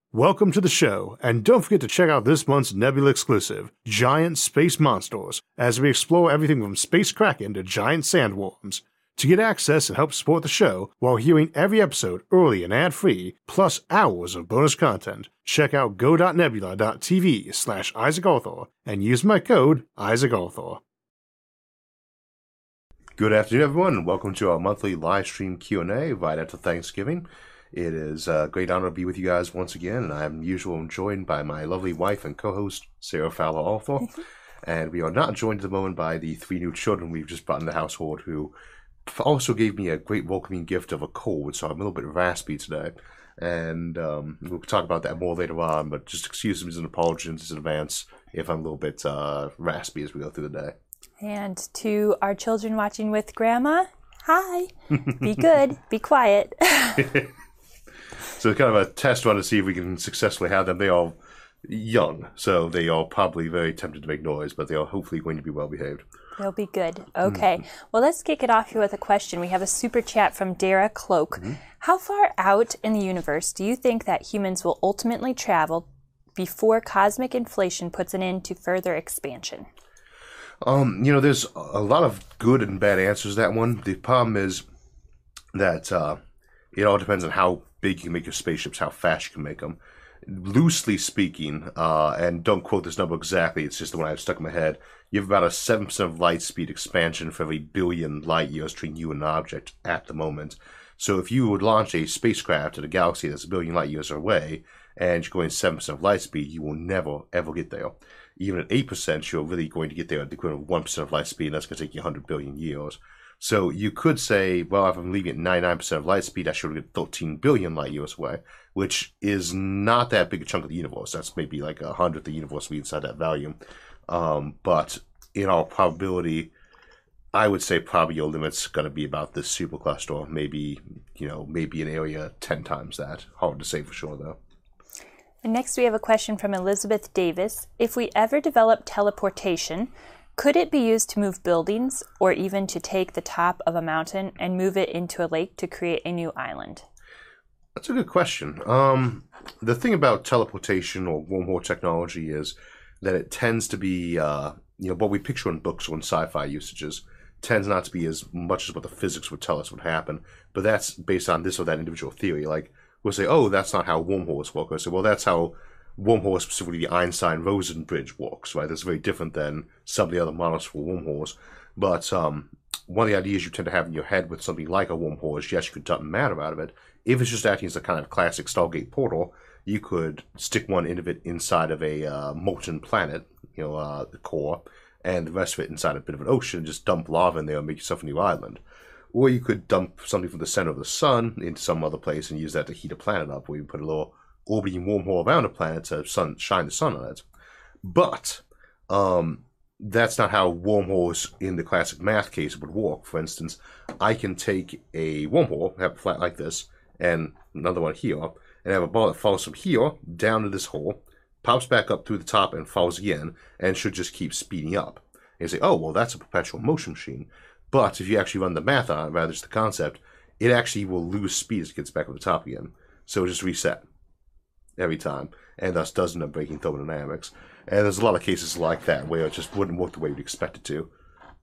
Welcome to the show, and don't forget to check out this month's Nebula exclusive, Giant Space Monsters, as we explore everything from space kraken to giant sandworms. To get access and help support the show while hearing every episode early and ad-free, plus hours of bonus content, check out go.nebula.tv/IsaacArthur and use my code IsaacArthur. Good afternoon, everyone, and welcome to our monthly live stream Q&A right after Thanksgiving. It is a great honor to be with you guys once again, and I'm usually joined by my lovely wife and co-host, Sarah Fowler Arthur. And we are not joined at the moment by the 3 new children we've just brought in the household, who also gave me a great welcoming gift of a cold, so I'm a little bit raspy today. And we'll talk about that more later on, but just excuse me as an apology in advance if I'm a little bit raspy as we go through the day. And to our children watching with Grandma, hi, be good, be quiet. So it's kind of a test run to see if we can successfully have them. They are young, so they are probably very tempted to make noise, but they are hopefully going to be well behaved. They'll be good. Okay. Well, let's kick it off here with a question. We have a super chat from Dara Cloak. How far out in the universe do you think that humans will ultimately travel before cosmic inflation puts an end to further expansion? There's a lot of good and bad answers to that one. The problem is that it all depends on how big you can make your spaceships, how fast you can make them. Loosely speaking, and don't quote this number exactly, it's just the one I've stuck in my head, you have about a 7% of light speed expansion for every billion light years between you and an object at the moment. So if you would launch a spacecraft at a galaxy that's a billion light years away, and you're going 7% of light speed, you will never, ever get there. Even at 8%, you're really going to get there at the equivalent of 1% of light speed, and that's going to take you 100 billion years. So you could say, well, if I'm leaving at 99% of light speed, I should get 13 billion light years away, which is not that big a chunk of the universe. That's maybe like 100th of the universe be inside that value. But in all probability, I would say probably your limit's going to be about this supercluster, maybe an area 10 times that. Hard to say for sure, though. And next we have a question from Elizabeth Davis. If we ever develop teleportation, could it be used to move buildings or even to take the top of a mountain and move it into a lake to create a new island? That's a good question. The thing about teleportation or wormhole technology is that it tends to be, what we picture in books or in sci-fi usages tends not to be as much as what the physics would tell us would happen. But that's based on this or that individual theory. Like, we'll say, oh, that's not how wormholes work. I'll say, well, that's how wormholes, specifically the Einstein-Rosen bridge, works, right? That's very different than some of the other models for wormholes. But one of the ideas you tend to have in your head with something like a wormhole is, yes, you could dump matter out of it. If it's just acting as a kind of classic Stargate portal, you could stick one end of it inside of a molten planet, the core, and the rest of it inside a bit of an ocean, and just dump lava in there and make yourself a new island. Or you could dump something from the center of the sun into some other place and use that to heat a planet up, or you put a little orbiting wormhole around a planet to shine the sun on it. But that's not how wormholes in the classic math case would work. For instance, I can take a wormhole, have it flat like this, and another one here, and have a ball that falls from here down to this hole, pops back up through the top and falls again, and should just keep speeding up. And you say, oh, well, that's a perpetual motion machine. But if you actually run the math on it, rather just the concept, it actually will lose speed as it gets back up the top again. So just reset every time, and thus doesn't end up breaking thermodynamics. And there's a lot of cases like that where it just wouldn't work the way you'd expect it to.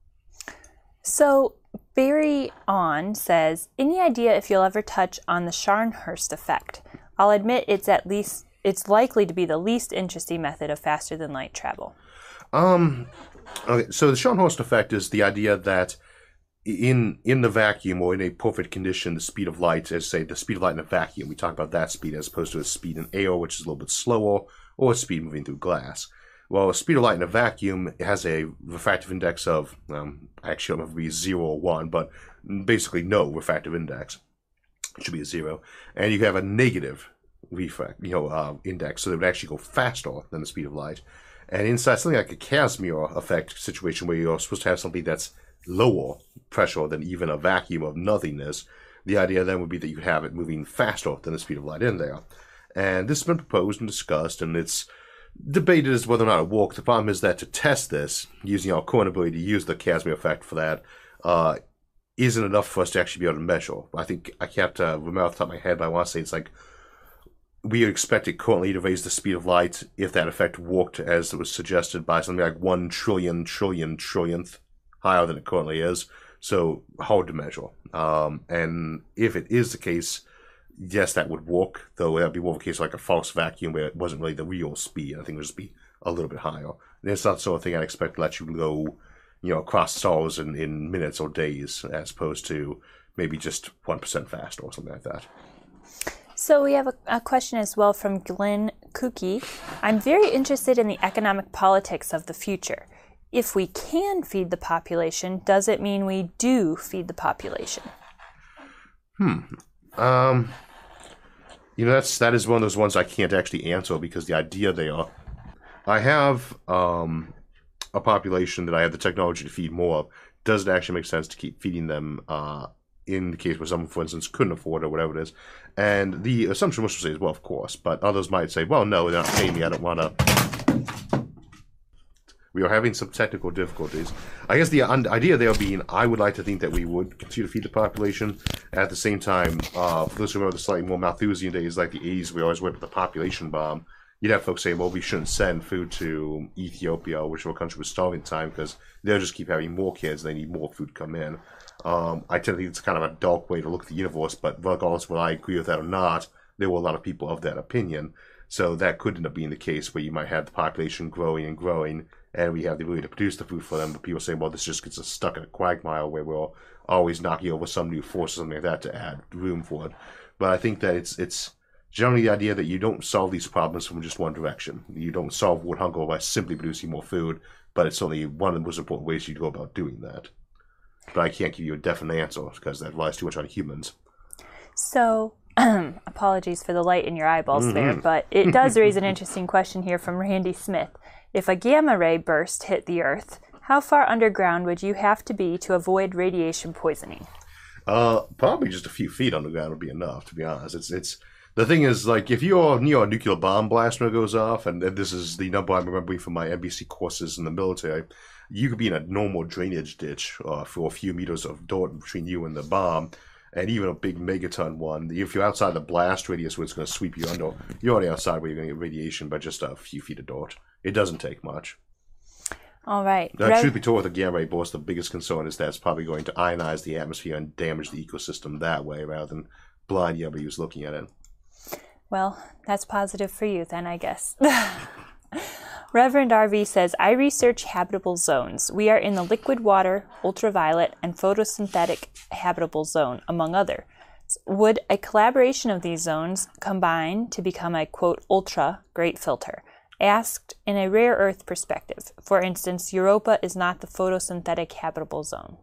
So Barry On says, any idea if you'll ever touch on the Scharnhorst effect? I'll admit it's likely to be the least interesting method of faster than light travel. Okay, so the Scharnhorst effect is the idea that in the vacuum or in a perfect condition, the speed of light, as say the speed of light in a vacuum, we talk about that speed as opposed to a speed in air, which is a little bit slower, or a speed moving through glass. Well, a speed of light in a vacuum has a refractive index of, I actually don't know if it would be 0 or 1, but basically no refractive index. It should be a 0. And you have a negative index, so it would actually go faster than the speed of light. And inside something like a Casimir effect situation where you're supposed to have something that's lower pressure than even a vacuum of nothingness, the idea then would be that you have it moving faster than the speed of light in there. And this has been proposed and discussed, and it's debated as whether or not it works. The problem is that to test this, using our current ability to use the Casimir effect for that, isn't enough for us to actually be able to measure. I think I can't remember off the top of my head, but I want to say it's like we expect it currently to raise the speed of light if that effect worked as it was suggested by something like 1 trillion trillionth higher than it currently is. So hard to measure. And if it is the case, yes, that would work, though that would be more of a case like a false vacuum where it wasn't really the real speed. I think it would just be a little bit higher. And it's not the sort of thing I'd expect to let you go, across stars in minutes or days, as opposed to maybe just 1% faster or something like that. So we have a question as well from Glenn Cookie. I'm very interested in the economic politics of the future. If we can feed the population, does it mean we do feed the population? That is one of those ones I can't actually answer because the idea there, I have a population that I have the technology to feed more of. Does it actually make sense to keep feeding them in the case where someone, for instance, couldn't afford it or whatever it is? And the assumption most will say is, well, of course. But others might say, well, no, they're not paying me. I don't want to. We are having some technical difficulties. I guess the idea there being, I would like to think that we would continue to feed the population. At the same time, for those who remember the slightly more Malthusian days, like the 80s, we always went with the population bomb. You'd have folks say, well, we shouldn't send food to Ethiopia, or whichever country was starving at the time, because they'll just keep having more kids. They need more food come in. I tend to think it's kind of a dark way to look at the universe, but regardless of whether I agree with that or not, there were a lot of people of that opinion. So that could end up being the case where you might have the population growing and growing, and we have the ability to produce the food for them, but people say, well, this just gets us stuck in a quagmire where we're always knocking over some new force or something like that to add room for it. But I think that it's generally the idea that you don't solve these problems from just one direction. You don't solve world hunger by simply producing more food, but it's only one of the most important ways you go about doing that. But I can't give you a definite answer because that relies too much on humans. So, apologies for the light in your eyeballs there, but it does raise an interesting question here from Randy Smith. If a gamma ray burst hit the Earth, how far underground would you have to be to avoid radiation poisoning? Probably just a few feet underground would be enough, to be honest. It's the thing is, like, if you're near a nuclear bomb blast when it goes off, and this is the number I'm remembering from my NBC courses in the military, you could be in a normal drainage ditch for a few meters of dirt between you and the bomb, and even a big megaton one. If you're outside the blast radius where it's going to sweep you under, you're already outside where you're going to get radiation by just a few feet of dirt. It doesn't take much. All right. Truth be told, with the gamma ray burst, the biggest concern is that it's probably going to ionize the atmosphere and damage the ecosystem that way rather than blind anybody who's looking at it. Well, that's positive for you then, I guess. Reverend RV says, I research habitable zones. We are in the liquid water, ultraviolet, and photosynthetic habitable zone, among others. Would a collaboration of these zones combine to become a, quote, ultra great filter? Asked in a rare earth perspective. For instance, Europa is not the photosynthetic habitable zone.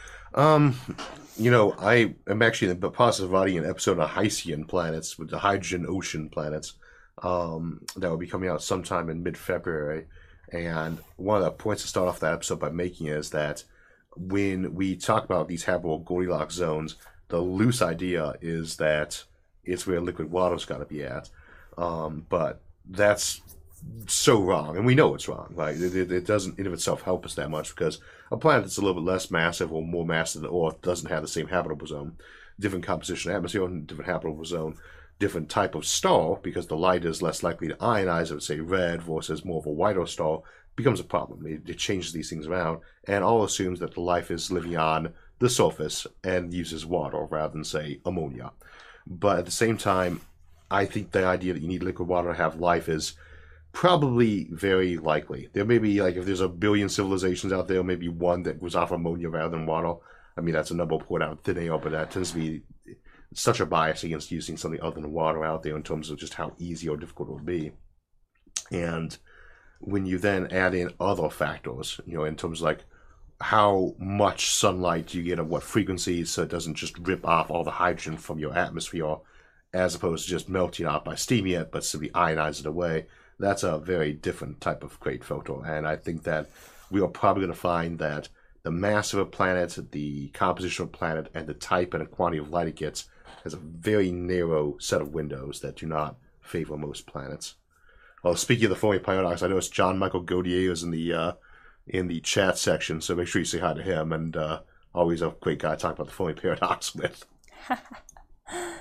I am actually in the process of writing an episode on Hycean planets, with the hydrogen ocean planets, that will be coming out sometime in mid-February. And one of the points to start off that episode by making is that when we talk about these habitable Goldilocks zones, the loose idea is that it's where liquid water's got to be at. But that's so wrong, and we know it's wrong. Like it doesn't in of itself help us that much, because a planet that's a little bit less massive or more massive than Earth doesn't have the same habitable zone, different composition of atmosphere, different habitable zone, different type of star, because the light is less likely to ionize, I would say red versus more of a whiter star, becomes a problem. It changes these things around, and all assumes that the life is living on the surface and uses water rather than, say, ammonia. But at the same time, I think the idea that you need liquid water to have life is probably very likely. There may be, like, if there's a billion civilizations out there, maybe one that goes off ammonia rather than water. I mean, that's a number poured out thin air, but that tends to be such a bias against using something other than water out there in terms of just how easy or difficult it would be. And when you then add in other factors, in terms of like how much sunlight do you get at what frequencies, so it doesn't just rip off all the hydrogen from your atmosphere, as opposed to just melting out by steaming it, but simply ionize it away. That's a very different type of great filter. And I think that we are probably going to find that the mass of a planet, the composition of a planet, and the type and the quantity of light it gets has a very narrow set of windows that do not favor most planets. Well, speaking of the Fermi paradox, I noticed John Michael Gaudier is in the chat section, so make sure you say hi to him. And always a great guy to talk about the Fermi paradox with.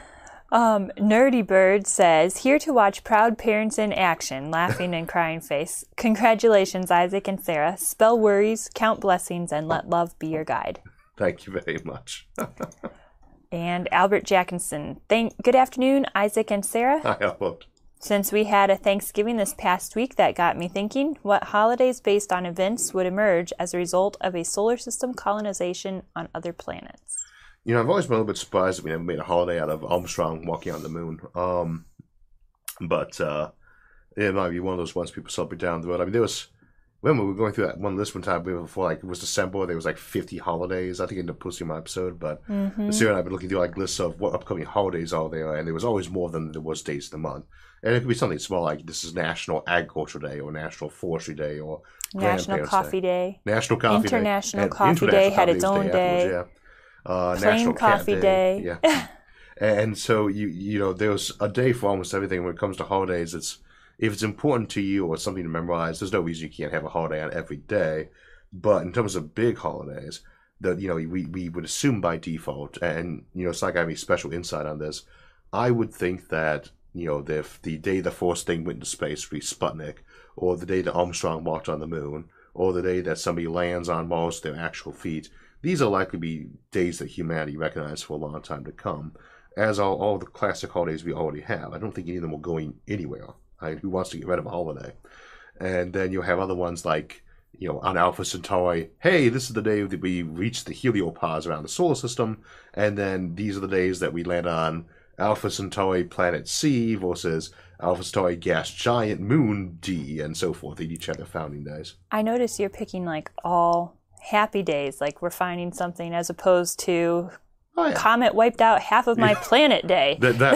Nerdy Bird says, here to watch proud parents in action, laughing and crying face. Congratulations, Isaac and Sarah. Spell worries, count blessings, and let love be your guide. Thank you very much. And Albert Jackinson, good afternoon, Isaac and Sarah. Hi, Albert. Since we had a Thanksgiving this past week, that got me thinking, what holidays based on events would emerge as a result of a solar system colonization on other planets? You know, I've always been a little bit surprised that we never made a holiday out of Armstrong walking on the moon. But it might be one of those ones people celebrate down the road. I mean, remember we were going through that one list one time before, like, it was December, there was like 50 holidays. I think I ended up posting my episode, but Sarah and I have been looking through like lists of what upcoming holidays are there, and there was always more than there was days of the month. And it could be something small, like this is National Agriculture Day, or National Forestry Day, or National Coffee Day. National Coffee Day. International Coffee Day had its own day. Plain National Coffee Day. Yeah. And so you know, there's a day for almost everything. When it comes to holidays, if it's important to you or something to memorize, there's no reason you can't have a holiday on every day. But in terms of big holidays, that, you know, we would assume by default, and you know, it's not got any special insight on this. I would think that, you know, the day the first thing went into space would be Sputnik, or the day that Armstrong walked on the moon, or the day that somebody lands on Mars with their actual feet. These are likely to be days that humanity recognized for a long time to come, as all the classic holidays we already have. I don't think any of them will go anywhere. I mean, who wants to get rid of a holiday? And then you'll have other ones like, you know, on Alpha Centauri, hey, this is the day that we reach the heliopause around the solar system, and then these are the days that we land on Alpha Centauri planet C versus Alpha Centauri gas giant moon D, and so forth. They each have their founding days. I notice you're picking like all happy days, like we're finding something, as opposed to comet wiped out half of my planet day.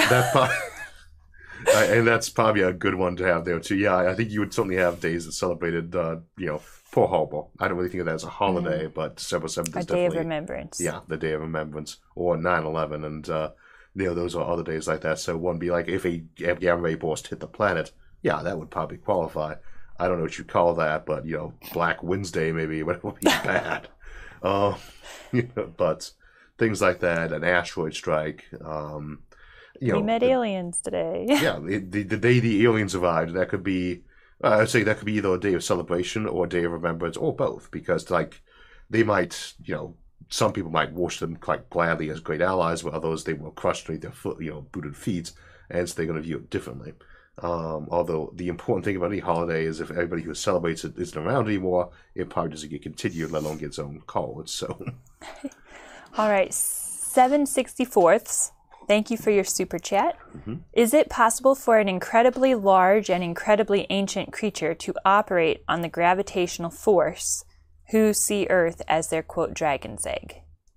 And that's probably a good one to have there too. Yeah, I think you would certainly have days that celebrated, you know, Pearl Harbor. I don't really think of that as a holiday, but December 7th is definitely a day of remembrance. Yeah, the day of remembrance, or 9/11, and you know, those are other days like that. So one would be like, if a gamma ray burst hit the planet, yeah, that would probably qualify. I don't know what you'd call that, but, you know, Black Wednesday maybe, but it would be bad. You know, but things like that, an asteroid strike. You know, we met aliens today. Yeah, the day the aliens arrived, that could be, I'd say that could be either a day of celebration or a day of remembrance, or both, because, like, they might, you know, some people might worship them quite gladly as great allies, while others they will crush beneath their foot, you know, booted feet, and so they're going to view it differently. Although the important thing about any holiday is if everybody who celebrates it isn't around anymore, it probably doesn't get continued, let alone get its own cards. So, all right, 7/64. Thank you for your super chat. Is it possible for an incredibly large and incredibly ancient creature to operate on the gravitational force who see Earth as their, quote, dragon's egg?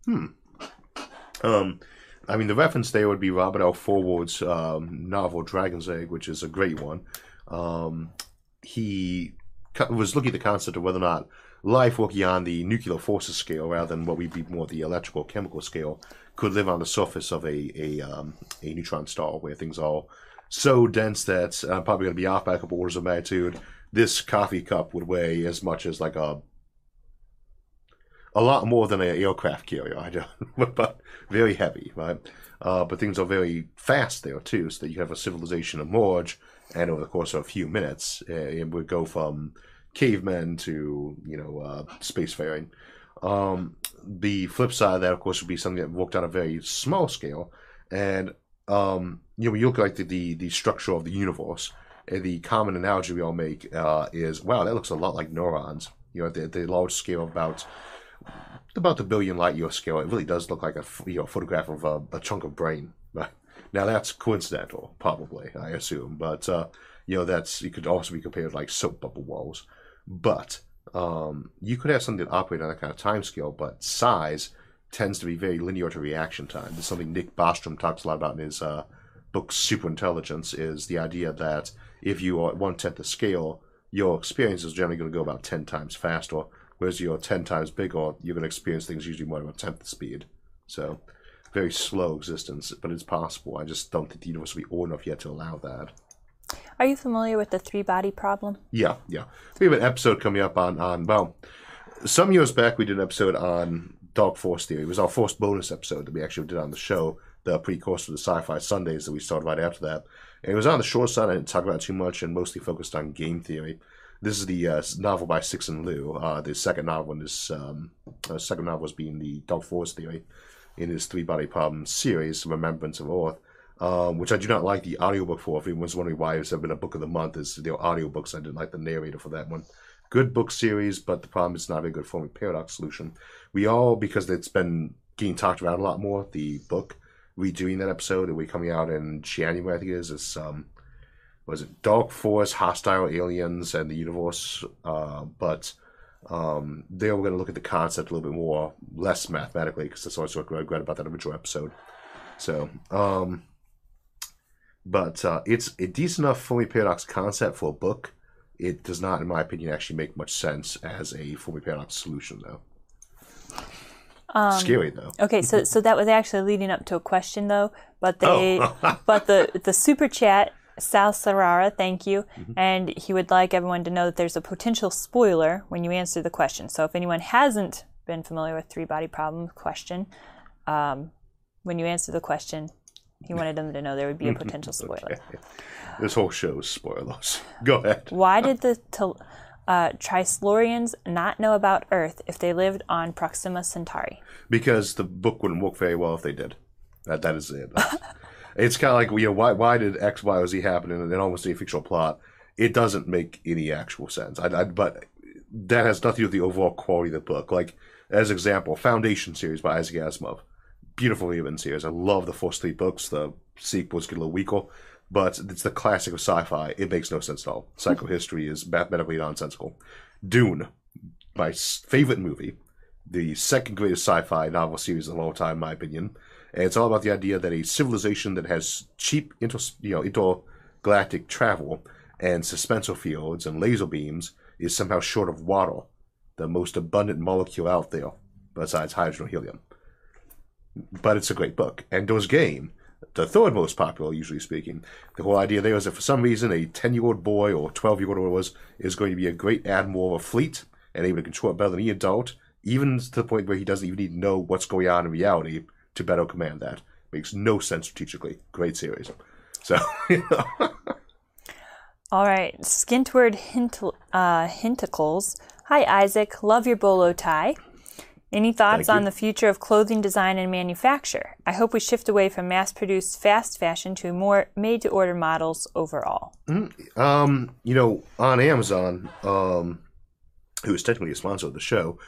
I mean, the reference there would be Robert L. Forward's novel Dragon's Egg, which is a great one. He was looking at the concept of whether or not life working on the nuclear forces scale, rather than what we'd be more the electrical chemical scale, could live on the surface of a neutron star, where things are so dense that I'm probably going to be off by a couple orders of magnitude. This coffee cup would weigh as much as like a lot more than an aircraft carrier, I don't, but very heavy, right? But things are very fast there too, so that you have a civilization emerge, and over the course of a few minutes, it would go from cavemen to, you know, spacefaring. The flip side of that, of course, would be something that worked on a very small scale, and you know, when you look at the structure of the universe, the common analogy we all make is, wow, that looks a lot like neurons. You know, the large scale about the billion light year scale, it really does look like a photograph of a chunk of brain. Right? Now that's coincidental, probably, I assume, but you know, it could also be compared to like soap bubble walls. But you could have something that operates on that kind of time scale, but size tends to be very linear to reaction time. This is something Nick Bostrom talks a lot about in his book Superintelligence, is the idea that if you are at 1/10 the scale, your experience is generally going to go about 10 times faster, whereas you're 10 times bigger, you're going to experience things usually more about 1/10 the speed. So, very slow existence, but it's possible. I just don't think the universe will be old enough yet to allow that. Are you familiar with the three-body problem? Yeah. We have an episode coming up on well, some years back we did an episode on dark force theory. It was our first bonus episode that we actually did on the show the precursor to the Sci-Fi Sundays that we started right after that. And it was on the short side. I didn't talk about it too much and mostly focused on game theory. This is the novel by Cixin Liu. The second novel in this second novel was being the Dark Force theory in his three-body problem series, Remembrance of Earth, which I do not like the audiobook for. If anyone's wondering why it's been a book of the month, is the audiobooks. I didn't like the narrator for that one. Good book series, but the problem is not a good Fermi paradox solution. We all, because it's been getting talked about a lot more, the book, redoing that episode, it'll be coming out in January, I think it is. It's, was it Dark Force, Hostile Aliens, and the Universe? But there we're going to look at the concept a little bit more, less mathematically, because that's always what I regret about that original episode. So, but it's a decent enough Fermi paradox concept for a book. It does not, in my opinion, actually make much sense as a Fermi paradox solution, though. Scary, though. Okay, so that was actually leading up to a question, though. But but the super chat, Sal Sarara, thank you, and he would like everyone to know that there's a potential spoiler when you answer the question. So if anyone hasn't been familiar with three-body problem question, when you answer the question, he wanted them to know there would be a potential spoiler. Okay. This whole show is spoilers. Go ahead. Why did the Trislorians not know about Earth if they lived on Proxima Centauri? Because the book wouldn't work very well if they did. That is it. It's kind of like, why did X, Y, or Z happen in almost any fictional plot? It doesn't make any actual sense. But that has nothing to do with the overall quality of the book. Like, as an example, Foundation series by Isaac Asimov. Beautifully written series. I love the first three books. The sequels get a little weaker. But it's the classic of sci-fi. It makes no sense at all. Psychohistory is mathematically nonsensical. Dune, my favorite movie, the second greatest sci-fi novel series of all time, in my opinion. And it's all about the idea that a civilization that has cheap intergalactic travel and suspensor fields and laser beams is somehow short of water, the most abundant molecule out there, besides hydrogen or helium. But it's a great book. Ender's Game, the third most popular, usually speaking. The whole idea there is that for some reason a 10-year-old boy or 12-year-old or whatever is going to be a great admiral of a fleet and able to control it better than any adult, even to the point where he doesn't even need to know what's going on in reality to better command that. Makes no sense strategically. Great series. So, All right. Skintward Hintacles. Hi, Isaac. Love your bolo tie. Any thoughts on the future of clothing design and manufacture? I hope we shift away from mass-produced fast fashion to more made-to-order models overall. On Amazon, who is technically a sponsor of the show,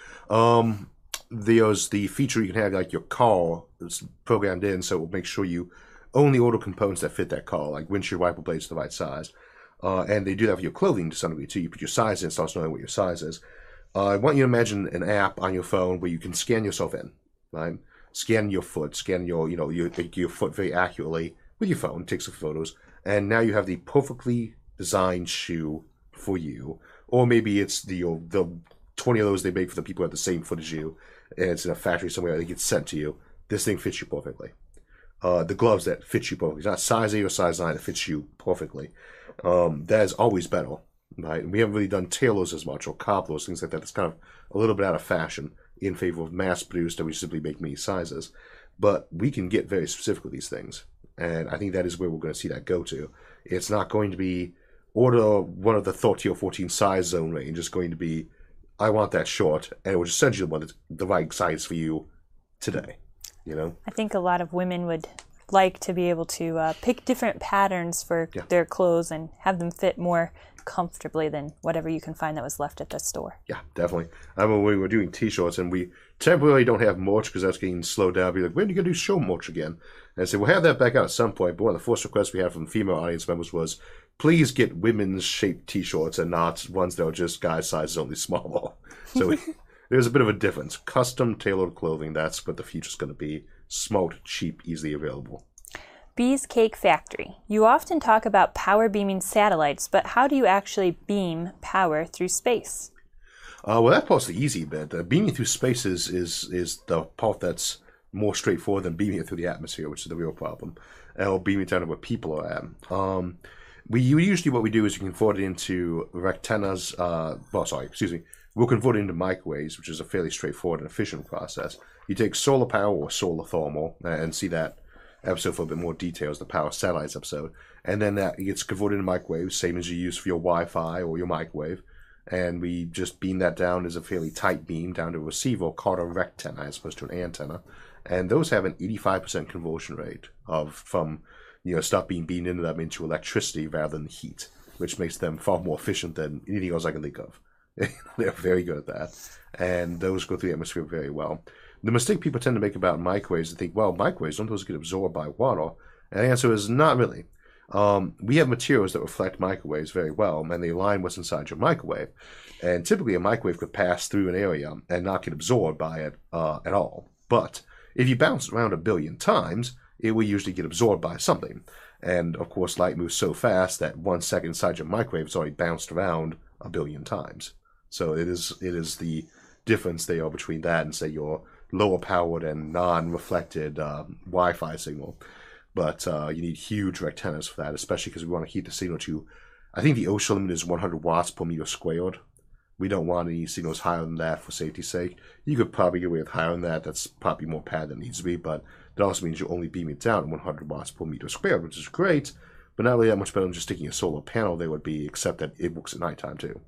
there's the feature you can have like your car is programmed in, so it will make sure you only order components that fit that car, like windshield wiper blades the right size. And they do that for your clothing to some degree too. You put your size in, it starts knowing what your size is. I want you to imagine an app on your phone where you can scan yourself in, right? Scan your foot, scan your foot very accurately with your phone, take some photos, and now you have the perfectly designed shoe for you. Or maybe it's the 20 of those they make for the people who have the same foot as you, and it's in a factory somewhere, they get sent to you. This thing fits you perfectly. The gloves that fit you perfectly. It's not size 8 or size 9, it fits you perfectly. That is always better. Right? We haven't really done tailors as much, or cobblers, things like that. It's kind of a little bit out of fashion in favor of mass-produced, that we simply make many sizes. But we can get very specific with these things, and I think that is where we're going to see that go to. It's not going to be order one of the 13 or 14 size zone range. It's going to be, I want that short, and it will just send you the one that's the right size for you today. I think a lot of women would like to be able to pick different patterns for their clothes and have them fit more comfortably than whatever you can find that was left at the store. Yeah, definitely. I mean, we were doing t-shirts and we temporarily don't have merch because that's getting slowed down. Be like, when are you going to do show merch again? And I said, we'll have that back out at some point. But one of the first requests we had from female audience members was, please get women's shaped t-shirts and not ones that are just guys' sizes only smaller. So there's a bit of a difference. Custom tailored clothing, that's what the future's going to be. Smart, cheap, easily available. Bees Cake Factory. You often talk about power beaming satellites, but how do you actually beam power through space? Well, that part's the easy bit. Beaming through space is the part that's more straightforward than beaming it through the atmosphere, which is the real problem. Or beaming it down to where people are at. Usually what we do is you convert it into rectennas. We'll convert it into microwaves, which is a fairly straightforward and efficient process. You take solar power or solar thermal and see that episode for a bit more details, the Power Satellites episode. And then that gets converted into microwaves, same as you use for your Wi-Fi or your microwave. And we just beam that down as a fairly tight beam down to a receiver called a rectenna as opposed to an antenna. And those have an 85% conversion rate from stuff being beamed into them into electricity rather than heat, which makes them far more efficient than anything else I can think of. They're very good at that. And those go through the atmosphere very well. The mistake people tend to make about microwaves is they think, well, microwaves, don't those get absorbed by water? And the answer is not really. We have materials that reflect microwaves very well, and they align what's inside your microwave. And typically a microwave could pass through an area and not get absorbed by it at all. But if you bounce it around 1 billion times, it will usually get absorbed by something. And, of course, light moves so fast that 1 second inside your microwave is already bounced around 1 billion times. So it is the difference there between that and, say, your lower-powered and non-reflected Wi-Fi signal. But you need huge rectennas for that, especially because we want to keep the signal to, I think the OSHA limit is 100 watts per meter squared. We don't want any signals higher than that for safety's sake. You could probably get away with higher than that. That's probably more pad than it needs to be, but that also means you only beam it down at 100 watts per meter squared, which is great, but not really that much better than just sticking a solar panel there would be, except that it works at nighttime too.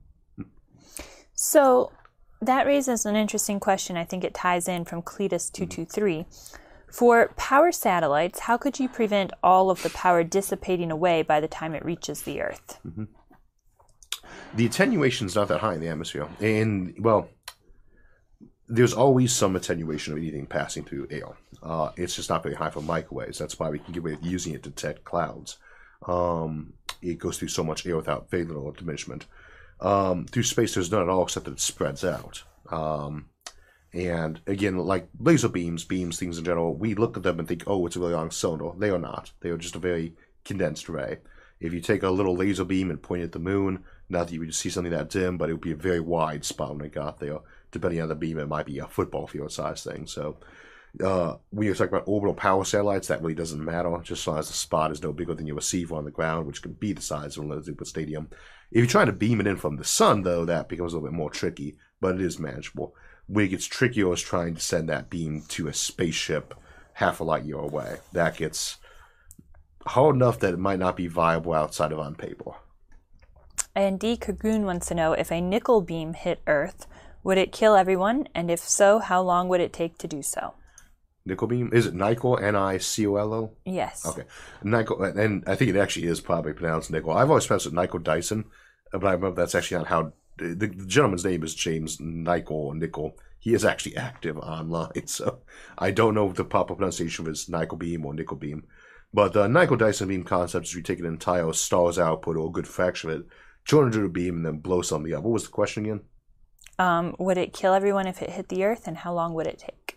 So that raises an interesting question. I think it ties in from Cletus223. For power satellites, how could you prevent all of the power dissipating away by the time it reaches the Earth? Mm-hmm. The attenuation is not that high in the atmosphere. And, well, there's always some attenuation of anything passing through air. It's just not very high for microwaves. That's why we can get away with using it to detect clouds. It goes through so much air without very little diminishment. Through space, there's none at all except that it spreads out. And, again, like laser beams, things in general, we look at them and think, oh, it's a really long cylinder. They are not. They are just a very condensed ray. If you take a little laser beam and point it at the moon, not that you would see something that dim, but it would be a very wide spot when it got there. Depending on the beam, it might be a football field size thing. So when you're talking about orbital power satellites, that really doesn't matter, just as long as the spot is no bigger than your receiver on the ground, which could be the size of an Olympic Stadium. If you're trying to beam it in from the sun, though, that becomes a little bit more tricky, but it is manageable. Where it gets trickier is trying to send that beam to a spaceship half a light year away. That gets hard enough that it might not be viable outside of on paper. And D. Kagoon wants to know, if a nickel beam hit Earth, would it kill everyone? And if so, how long would it take to do so? Nickel beam? Is it nickel? N-I-C-O-L-O? Yes. Okay. Nickel, and I think it actually is probably pronounced nickel. I've always pronounced it Nickel Dyson, but I remember that's actually not how... The gentleman's name is James Nickel. He is actually active online, so I don't know the proper pronunciation of his nickel beam or nickel beam. But the Nickel Dyson beam concept is you take an entire star's output or a good fraction of it, turn it into a beam, and then blow something up. What was the question again? Would it kill everyone if it hit the Earth, and how long would it take?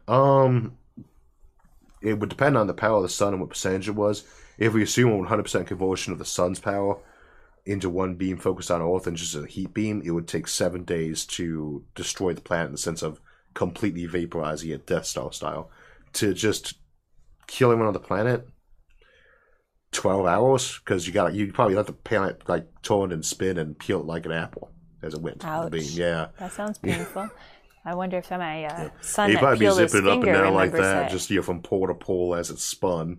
It would depend on the power of the sun and what percentage it was. If we assume 100% conversion of the sun's power into one beam focused on Earth and just a heat beam, it would take 7 days to destroy the planet in the sense of completely vaporizing it Death Star style. To just kill everyone on the planet, 12 hours, because you probably let the planet like turn and spin and peel it like an apple as it went through the beam. Yeah, that sounds painful. I wonder if my son he'd that probably peeled be his zipping it up and finger down like remembers that, it. just from pole to pole as it spun.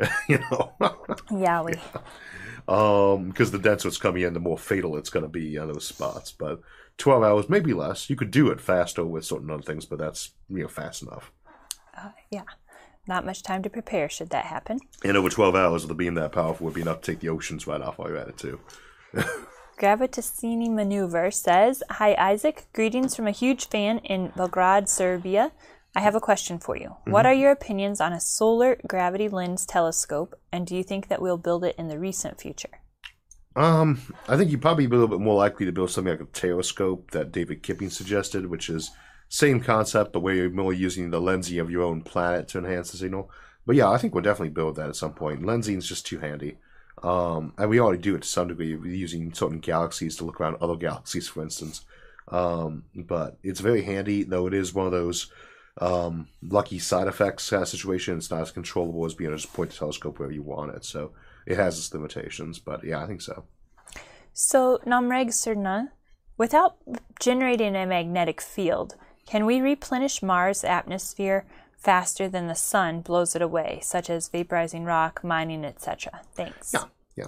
Yeah, because the denser it's coming in, the more fatal it's going to be on those spots. But 12 hours, maybe less. You could do it faster with certain other things, but that's fast enough. Yeah, not much time to prepare should that happen. And over 12 hours of the beam that powerful would be enough to take the oceans right off while you're at it too. Gravitassini Maneuver says, "Hi Isaac, greetings from a huge fan in Belgrade, Serbia. I have a question for you. Mm-hmm. What are your opinions on a solar gravity lens telescope, and do you think that we'll build it in the recent future?" I think you'd probably be a little bit more likely to build something like a telescope that David Kipping suggested, which is same concept, but where you're more using the lensing of your own planet to enhance the signal. But yeah, I think we'll definitely build that at some point. Lensing is just too handy. And we already do it to some degree, using certain galaxies to look around other galaxies, for instance. But it's very handy, though it is one of those lucky side effects kind of situation. It's not as controllable as being able to just point the telescope wherever you want it. So it has its limitations, but yeah, I think so. So, Namreg Sirna, without generating a magnetic field, can we replenish Mars' atmosphere faster than the sun blows it away, such as vaporizing rock, mining, etc.? Thanks. Yeah.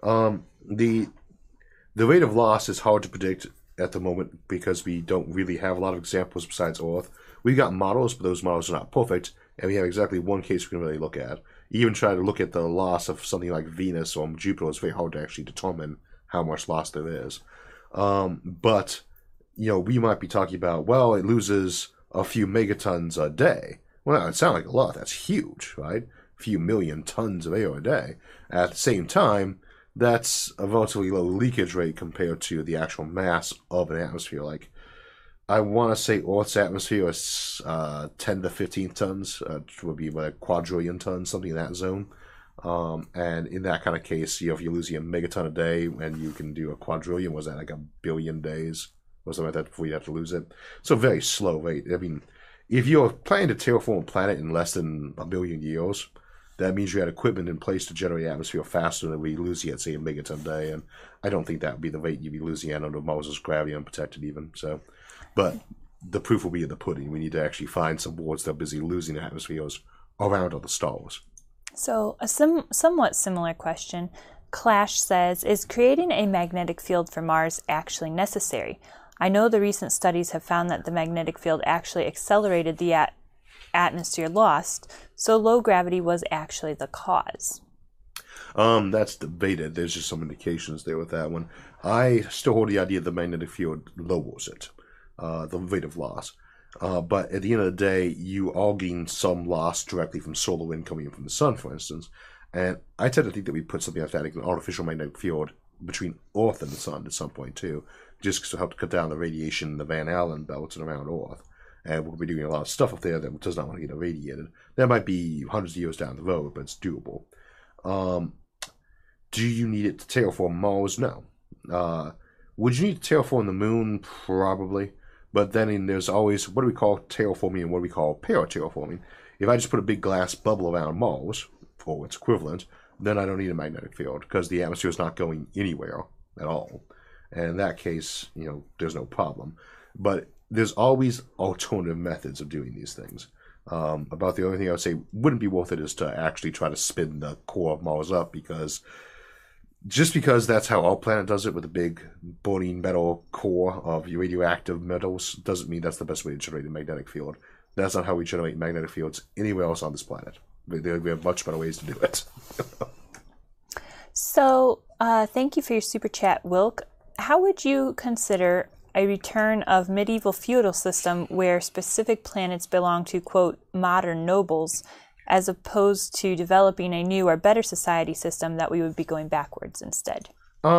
The rate of loss is hard to predict at the moment because we don't really have a lot of examples besides Earth. We've got models, but those models are not perfect, and we have exactly one case we can really look at. Even try to look at the loss of something like Venus or Jupiter, it's very hard to actually determine how much loss there is. But, we might be talking about, well, it loses a few megatons a day. Well, it sounds like a lot. That's huge, right? A few million tons of air a day. At the same time, that's a relatively low leakage rate compared to the actual mass of an atmosphere. Like, I want to say Earth's atmosphere is 10 to 15 tons, which would be like a quadrillion tons, something in that zone. And in that kind of case, if you're losing a megaton a day and you can do a quadrillion, was that like a billion days or something like that before you have to lose it? So very slow rate. I mean, if you're planning to terraform a planet in less than a billion years, that means you had equipment in place to generate atmosphere faster than we losing at, say, a megaton a day. And I don't think that would be the rate you'd be losing at under Mars' gravity unprotected even. So, but the proof will be in the pudding. We need to actually find some worlds that are busy losing atmospheres around other stars. So, a somewhat similar question. Clash says, is creating a magnetic field for Mars actually necessary? I know the recent studies have found that the magnetic field actually accelerated the atmosphere lost, so low gravity was actually the cause. That's debated. There's just some indications there with that one. I still hold the idea the magnetic field lowers it, the rate of loss. But at the end of the day, you are getting some loss directly from solar wind coming in from the sun, for instance. And I tend to think that we put something like that, like an artificial magnetic field between Earth and the sun at some point too, just to help to cut down the radiation in the Van Allen belts and around Earth. And we'll be doing a lot of stuff up there that does not want to get irradiated. That might be hundreds of years down the road, but it's doable. Do you need it to terraform Mars? No. Would you need to terraform the moon? Probably. But then there's always, what do we call terraforming and what do we call paraterraforming? If I just put a big glass bubble around Mars, or its equivalent, then I don't need a magnetic field because the atmosphere is not going anywhere at all. And in that case, there's no problem. But there's always alternative methods of doing these things. About the only thing I would say wouldn't be worth it is to actually try to spin the core of Mars up because that's how our planet does it with a big burning metal core of radioactive metals doesn't mean that's the best way to generate a magnetic field. That's not how we generate magnetic fields anywhere else on this planet. We have much better ways to do it. So, thank you for your super chat, Wilk. How would you consider a return of medieval feudal system where specific planets belong to, quote, modern nobles, as opposed to developing a new or better society system that we would be going backwards instead?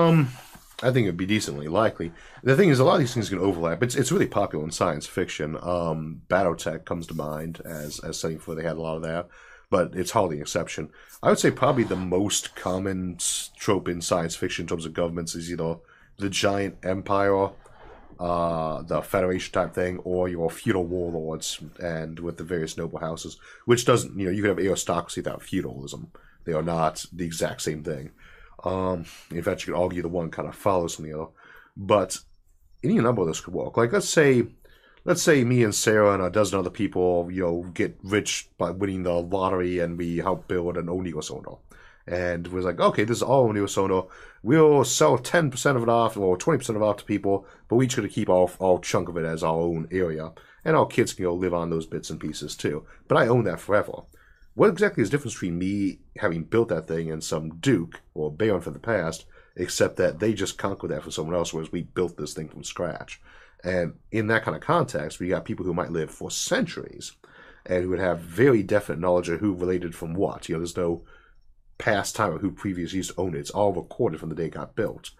I think it would be decently likely. The thing is, a lot of these things can overlap. It's really popular in science fiction. Battletech comes to mind as something for they had a lot of that, but it's hardly an exception. I would say probably the most common trope in science fiction in terms of governments is either the giant empire, the Federation type thing, or your feudal warlords, and with the various noble houses, which doesn't, you could have aristocracy without feudalism. They are not the exact same thing. In fact, you could argue the one kind of follows from the other. But any number of this could work. Like, let's say me and Sarah and a dozen other people, get rich by winning the lottery, and we help build an O'Neill cylinder. And we're like, okay, this is all O'Neill cylinder. We'll sell 10% of it off, or 20% of it off to people, but we each got to keep our chunk of it as our own area. And our kids can go live on those bits and pieces too. But I own that forever. What exactly is the difference between me having built that thing and some duke or baron from the past, except that they just conquered that for someone else, whereas we built this thing from scratch? And in that kind of context, we got people who might live for centuries and who would have very definite knowledge of who related from what. There's no past time of who previously used to own it. It's all recorded from the day it got built.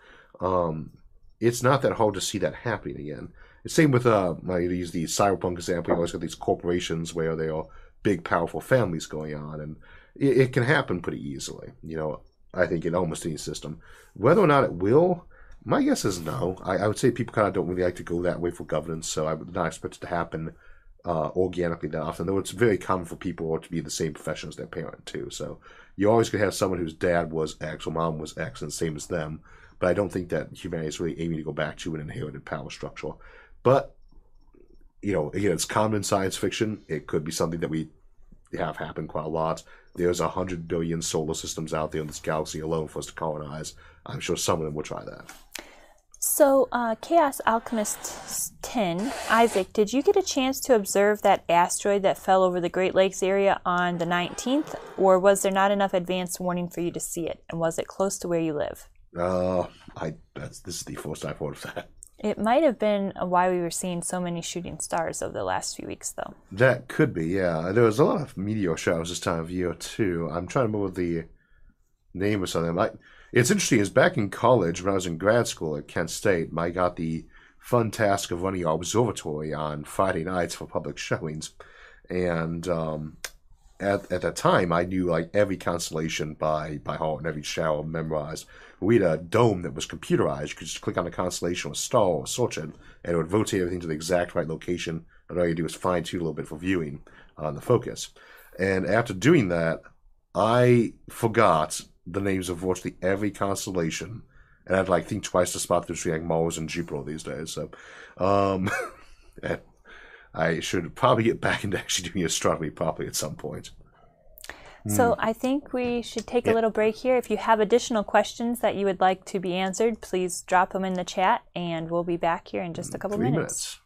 It's not that hard to see that happening again. The same with, I use the cyberpunk example. You always got these corporations where there are big, powerful families going on, and it can happen pretty easily, I think in almost any system. Whether or not it will, my guess is no. I would say people kind of don't really like to go that way for governance, so I would not expect it to happen organically that often, though it's very common for people to be the same profession as their parent, too. So you always could have someone whose dad was X or mom was X and same as them, but I don't think that humanity is really aiming to go back to an inherited power structure. But, again, it's common in science fiction. It could be something that we have happened quite a lot. There's 100 billion solar systems out there in this galaxy alone for us to colonize. I'm sure some of them will try that. So, Chaos Alchemist 10, Isaac, did you get a chance to observe that asteroid that fell over the Great Lakes area on the 19th, or was there not enough advance warning for you to see it, and was it close to where you live? This is the first I've heard of that. It might have been why we were seeing so many shooting stars over the last few weeks, though. That could be, yeah. There was a lot of meteor showers this time of year, too. I'm trying to remember the name of something. It's interesting, is back in college, when I was in grad school at Kent State, I got the fun task of running our observatory on Friday nights for public showings. And at that time, I knew like every constellation by heart and every shower memorized. We had a dome that was computerized. You could just click on a constellation or star or search it, and it would rotate everything to the exact right location. And all you do is fine-tune a little bit for viewing on the focus. And after doing that, I forgot the names of virtually every constellation. And I'd like think twice to spot between like Mars and Jupiter these days. So I should probably get back into actually doing astronomy properly at some point. So I think we should take a little break here. If you have additional questions that you would like to be answered, please drop them in the chat, and we'll be back here in just a couple minutes.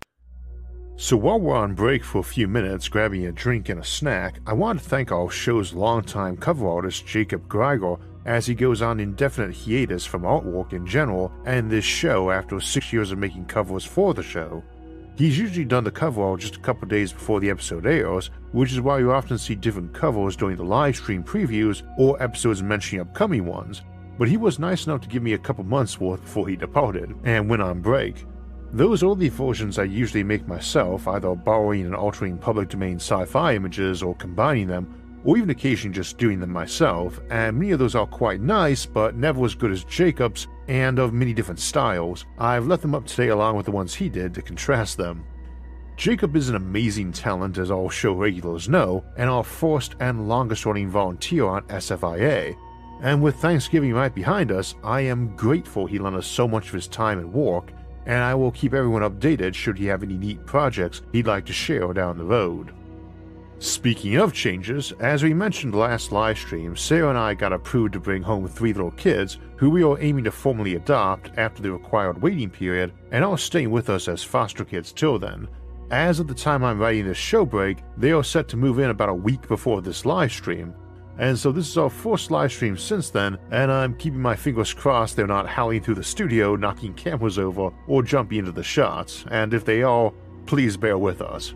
So while we're on break for a few minutes, grabbing a drink and a snack, I want to thank our show's longtime cover artist, Jacob Greiger, as he goes on indefinite hiatus from artwork in general and this show after 6 years of making covers for the show. He's usually done the cover art just a couple days before the episode airs, which is why you often see different covers during the live stream previews or episodes mentioning upcoming ones, but he was nice enough to give me a couple months worth before he departed and went on break. Those early versions I usually make myself, either borrowing and altering public domain sci-fi images or combining them, or even occasionally just doing them myself, and many of those are quite nice, but never as good as Jacob's, and of many different styles. I've left them up today along with the ones he did to contrast them. Jacob is an amazing talent, as all show regulars know, and our first and longest running volunteer on SFIA, and with Thanksgiving right behind us, I am grateful he lent us so much of his time and work, and I will keep everyone updated should he have any neat projects he'd like to share down the road. Speaking of changes, as we mentioned last livestream, Sarah and I got approved to bring home 3 little kids who we are aiming to formally adopt after the required waiting period and are staying with us as foster kids till then. As of the time I'm writing this show break, they are set to move in about a week before this livestream, and so this is our first livestream since then, and I'm keeping my fingers crossed they're not howling through the studio, knocking cameras over, or jumping into the shots, and if they are, please bear with us.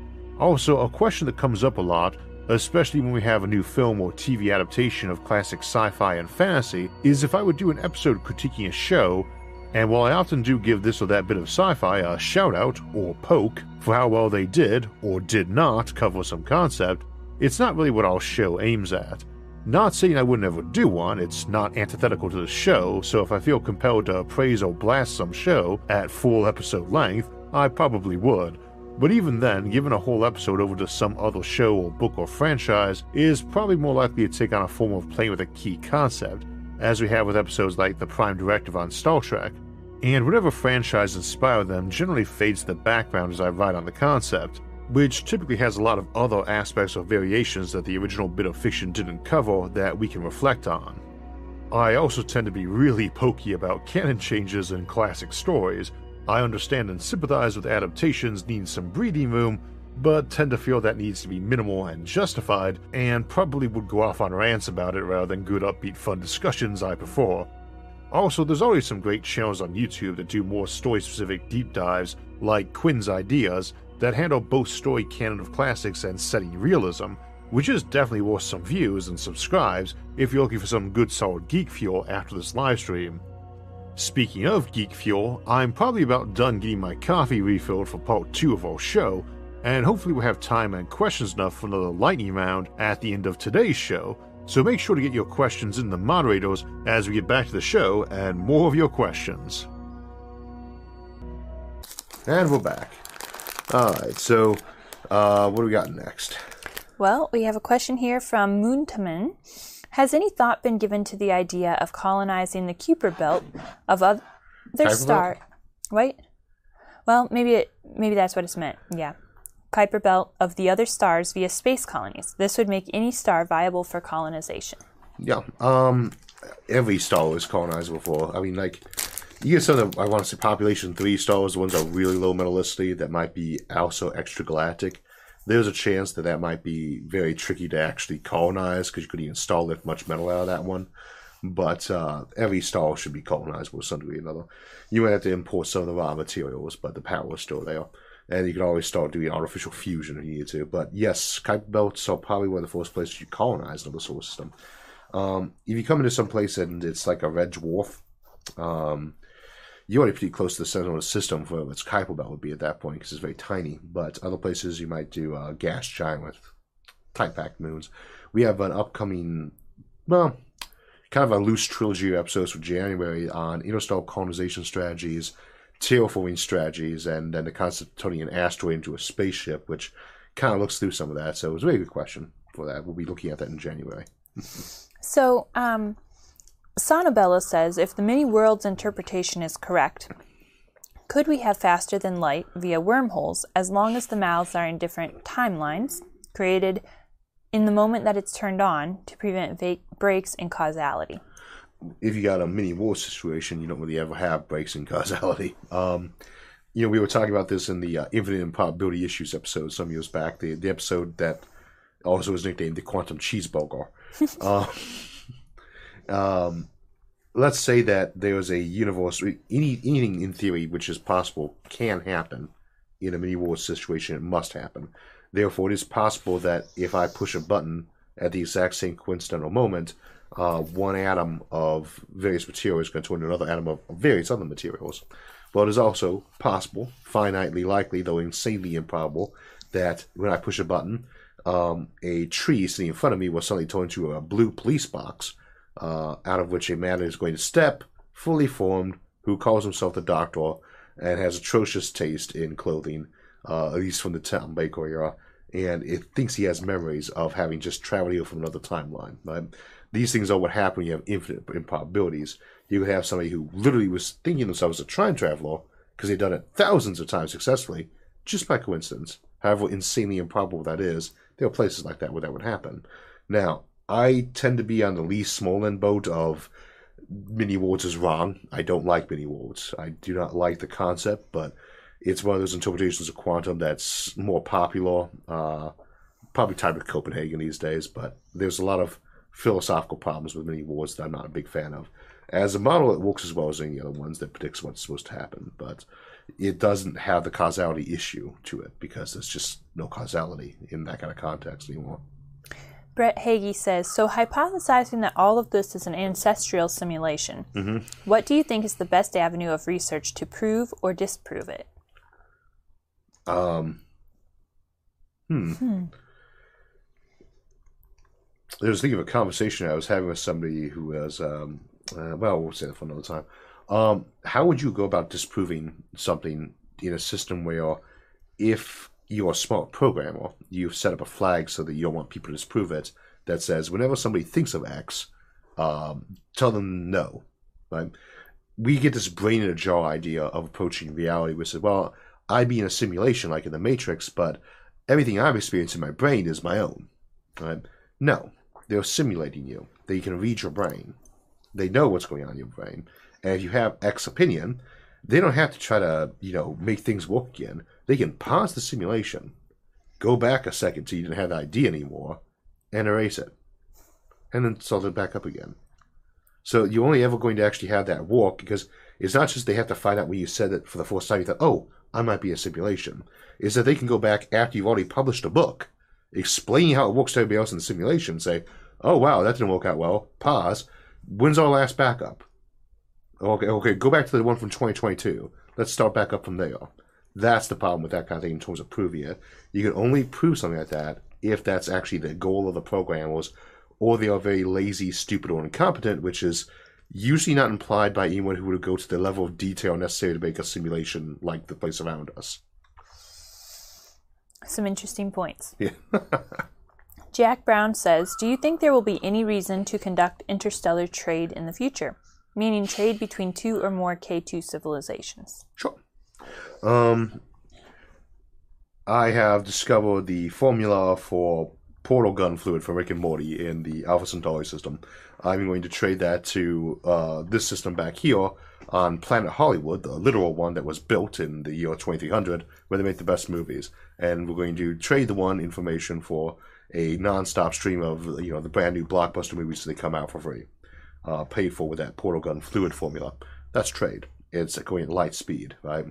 Also, a question that comes up a lot, especially when we have a new film or TV adaptation of classic sci-fi and fantasy, is if I would do an episode critiquing a show, and while I often do give this or that bit of sci-fi a shout-out, or poke, for how well they did, or did not, cover some concept, it's not really what our show aims at. Not saying I would never do one, it's not antithetical to the show, so if I feel compelled to praise or blast some show at full episode length, I probably would. But even then, giving a whole episode over to some other show or book or franchise is probably more likely to take on a form of playing with a key concept, as we have with episodes like the Prime Directive on Star Trek. And whatever franchise inspired them generally fades to the background as I write on the concept, which typically has a lot of other aspects or variations that the original bit of fiction didn't cover that we can reflect on. I also tend to be really pokey about canon changes in classic stories. I understand and sympathize with adaptations needing some breathing room, but tend to feel that needs to be minimal and justified, and probably would go off on rants about it rather than good upbeat fun discussions I prefer. Also, there's always some great channels on YouTube that do more story-specific deep dives, like Quinn's Ideas, that handle both story canon of classics and setting realism, which is definitely worth some views and subscribes if you're looking for some good solid geek fuel after this livestream. Speaking of geek fuel, I'm probably about done getting my coffee refilled for part 2 of our show, and hopefully we'll have time and questions enough for another lightning round at the end of today's show, so make sure to get your questions in the moderators as we get back to the show and more of your questions. And we're back. Alright, so what do we got next? Well, we have a question here from Moontaman. Has any thought been given to the idea of colonizing the Kuiper belt of other stars? Wait. Well, maybe that's what it's meant. Yeah. Kuiper Belt of the other stars via space colonies. This would make any star viable for colonization. Yeah. Every star is colonizable for. I mean, like, you get some of the, I want to say, population 3 stars, the ones that are really low metallicity, that might be also extragalactic. There's a chance that that might be very tricky to actually colonize, because you could even install lift much metal out of that one. But every star should be colonizable to some degree or another. You might have to import some of the raw materials, but the power is still there. And you can always start doing artificial fusion if you need to. But yes, Kuiper Belts are probably one of the first places you colonize another solar system. If you come into some place and it's like a red dwarf, you're already pretty close to the center of the system for its Kuiper Belt would be at that point, because it's very tiny. But other places you might do gas giant with type packed moons. We have an upcoming, well, kind of a loose trilogy of episodes for January on interstellar colonization strategies, terraforming strategies, and then the concept of turning an asteroid into a spaceship, which kind of looks through some of that. So it was a very good question for that. We'll be looking at that in January. So, Sonabella says, if the many worlds interpretation is correct, could we have faster than light via wormholes as long as the mouths are in different timelines created in the moment that it's turned on to prevent breaks in causality? If you got a mini war situation, you don't really ever have breaks in causality. We were talking about this in the Infinite Improbability Issues episode some years back, the episode that also was nicknamed the Quantum Cheeseburger. Let's say that there's a universe, anything in theory which is possible can happen in a mini war situation. It must happen. Therefore, it is possible that if I push a button at the exact same coincidental moment, one atom of various materials is going to turn into another atom of various other materials. But it is also possible, finitely likely, though insanely improbable, that when I push a button, a tree sitting in front of me will suddenly turn into a blue police box, out of which a man is going to step, fully formed, who calls himself the Doctor, and has atrocious taste in clothing, at least from the Tom Baker era, and it thinks he has memories of having just traveled here from another timeline. Right? These things are what happen when you have infinite improbabilities. You could have somebody who literally was thinking themselves as a time traveler, because they've done it thousands of times successfully, just by coincidence. However insanely improbable that is, there are places like that where that would happen. Now, I tend to be on the least small end boat of mini wards is wrong. I don't like mini wards. I do not like the concept, but it's one of those interpretations of quantum that's more popular, probably tied with Copenhagen these days, but there's a lot of philosophical problems with mini wards that I'm not a big fan of. As a model, it works as well as any other ones that predicts what's supposed to happen, but it doesn't have the causality issue to it because there's just no causality in that kind of context anymore. Brett Hagee says, so hypothesizing that all of this is an ancestral simulation, what do you think is the best avenue of research to prove or disprove it? There's thinking of a conversation I was having with somebody who was, we'll say that for another time. How would you go about disproving something in a system where if you're a smart programmer, you've set up a flag so that you don't want people to disprove it that says whenever somebody thinks of X, tell them no. Right? We get this brain in a jar idea of approaching reality. We say, well, I'd be in a simulation like in the Matrix, but everything I've experienced in my brain is my own. Right? No, they're simulating you. They can read your brain. They know what's going on in your brain. And if you have X opinion, they don't have to try to, make things work again. They can pause the simulation, go back a second till you didn't have the idea anymore, and erase it. And then start it back up again. So you're only ever going to actually have that work because it's not just they have to find out when you said it for the first time, you thought, oh, I might be a simulation. It's that they can go back after you've already published a book, explaining how it works to everybody else in the simulation, and say, oh, wow, that didn't work out well. Pause. When's our last backup? Okay, go back to the one from 2022. Let's start back up from there. That's the problem with that kind of thing in terms of proving it. You can only prove something like that if that's actually the goal of the programmers, or they are very lazy, stupid, or incompetent, which is usually not implied by anyone who would go to the level of detail necessary to make a simulation like the place around us. Some interesting points. Yeah. Jack Brown says, do you think there will be any reason to conduct interstellar trade in the future? Meaning trade between 2 or more K2 civilizations. Sure. I have discovered the formula for portal gun fluid for Rick and Morty in the Alpha Centauri system. I'm going to trade that to this system back here on Planet Hollywood, the literal one that was built in the year 2300, where they make the best movies. And we're going to trade the one information for a non-stop stream of the brand new blockbuster movies that they come out for free, paid for with that portal gun fluid formula. That's trade. It's going at light speed, right?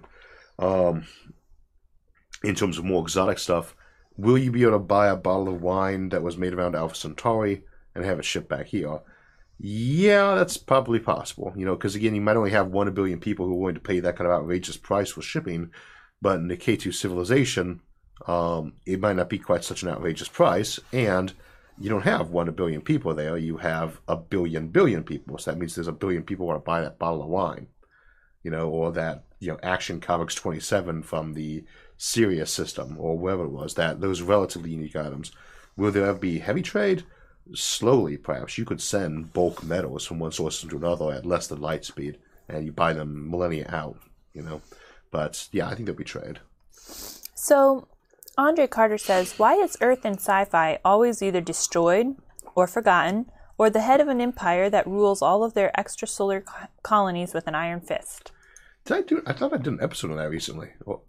In terms of more exotic stuff, will you be able to buy a bottle of wine that was made around Alpha Centauri and have it shipped back here? Yeah, that's probably possible. Because again, you might only have 1 billion people who are willing to pay that kind of outrageous price for shipping. But in the K2 civilization, it might not be quite such an outrageous price. And you don't have 1 billion people there. You have a billion people. So that means there's a billion people who want to buy that bottle of wine. Or that, Action Comics 27 from the Sirius system, or wherever it was, those relatively unique items. Will there ever be heavy trade? Slowly, perhaps. You could send bulk metals from one source to another at less than light speed, and you buy them millennia out, But, yeah, I think there'll be trade. So, Andre Carter says, why is Earth in sci-fi always either destroyed or forgotten, or the head of an empire that rules all of their extrasolar colonies with an iron fist? I thought I did an episode on that recently.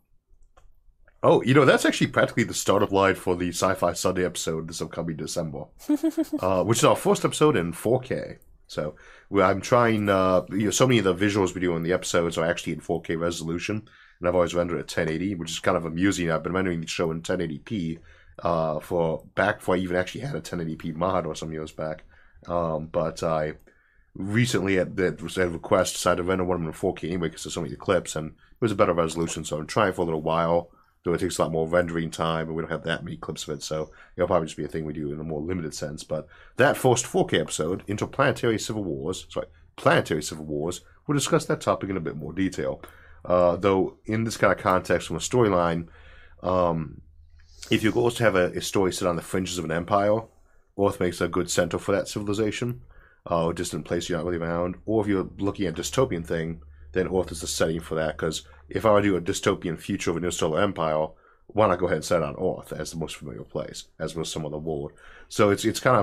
Oh, that's actually practically the startup line for the Sci-Fi Sunday episode this upcoming December, which is our first episode in 4K. So I'm trying, so many of the visuals we do in the episodes are actually in 4K resolution, and I've always rendered at 1080, which is kind of amusing. I've been rendering the show in 1080p back before I even actually had a 1080p mod or some years back. But I recently at a request decided to render one of them in 4K anyway because there's so many clips, and it was a better resolution, so I'm trying for a little while. Though it takes a lot more rendering time, and we don't have that many clips of it, so it'll probably just be a thing we do in a more limited sense. But that first 4K episode, Planetary Civil Wars, we'll discuss that topic in a bit more detail. Though, in this kind of context from a storyline, if your goal is to have a story sit on the fringes of an empire, Earth makes a good center for that civilization, a distant place you're not really around. Or if you're looking at a dystopian thing, then Earth is the setting for that, because if I were to do a dystopian future of an interstellar empire, why not go ahead and set it on Earth as the most familiar place, as with some other world? So it's kind